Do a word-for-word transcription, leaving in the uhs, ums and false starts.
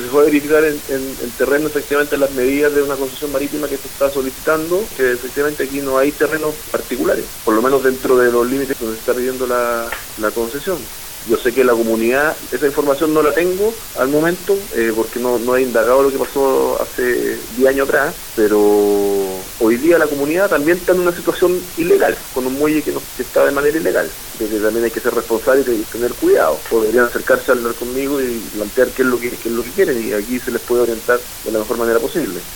fue a verificar en, en, en terreno efectivamente las medidas de una concesión marítima que se está solicitando, que efectivamente aquí no hay terrenos particulares, por lo menos dentro de los límites donde se está pidiendo la, la concesión. Yo sé que la comunidad, esa información no la tengo al momento, eh, porque no, no he indagado lo que pasó hace diez años atrás, pero hoy día la comunidad también está en una situación ilegal, con un muelle que, no, que está de manera ilegal, de que también hay que ser responsable y tener cuidado. Podrían acercarse a hablar conmigo y plantear qué es lo que, qué es lo que quieren, y aquí se les puede orientar de la mejor manera posible.